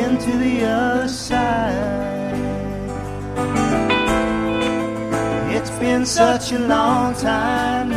been to the other side. It's been such a long time